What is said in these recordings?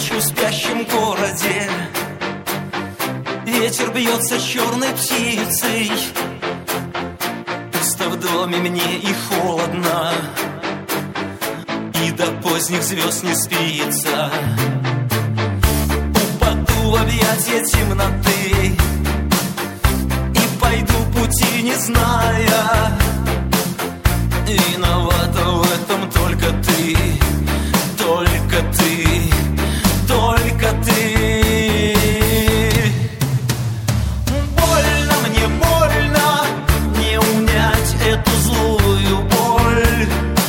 ночью в спящем городе. Ветер бьется черной птицей. Пусто в доме мне и холодно, и до поздних звезд не спится. Упаду в объятия темноты и пойду пути не зная. Виновата в этом только ты, только ты, только ты. Больно мне, больно, не унять эту злую боль.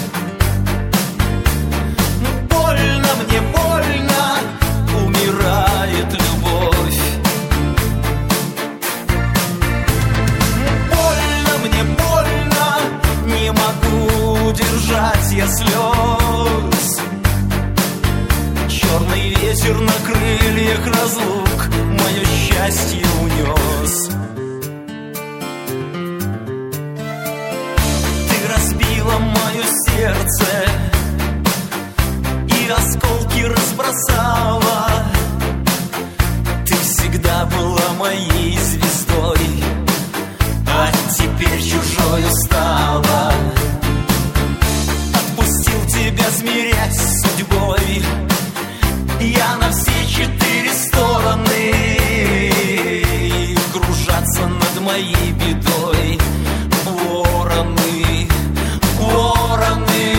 Больно мне, больно, умирает любовь. Больно мне, больно, не могу держать я слез. Черный ветер на крыльях разлук мое счастье унес. Ты разбила мое сердце и осколки разбросала. Ты всегда была моей звездой, а теперь чужою стала. Отпустил тебя, смирясь с судьбой, я на все 4 стороны. Кружатся над моей бедой вороны, вороны.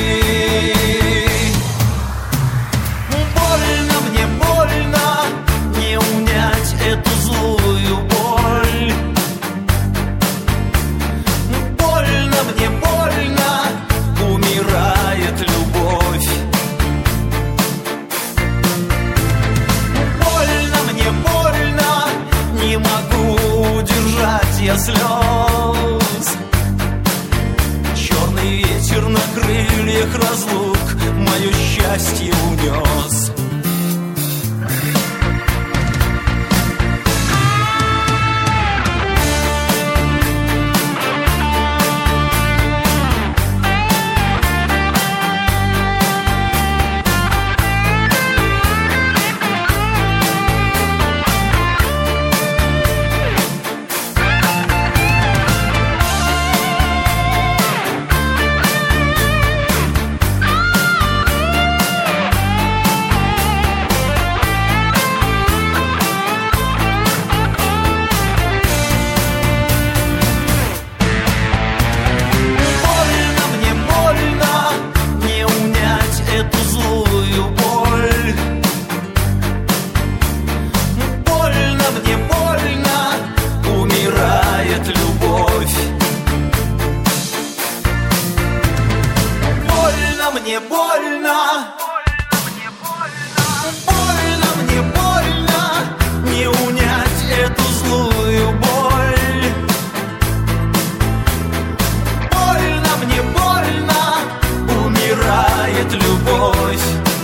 Больно мне, больно, не унять эту злую боль. Больно мне, больно, умирает любовь. Больно мне, больно, не могу держать я слез. Черный ветер на крыльях разлук мое счастье унес. Мне больно, больно мне, больно, не унять эту злую боль. Больно мне, больно, умирает любовь.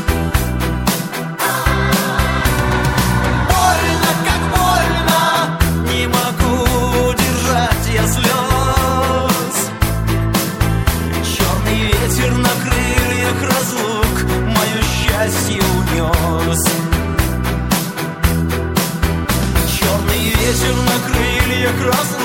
Больно, как больно, не могу держать я слез. Черный ветер на крыльях разлук мое счастье унес. Черный ветер на крыльях разлук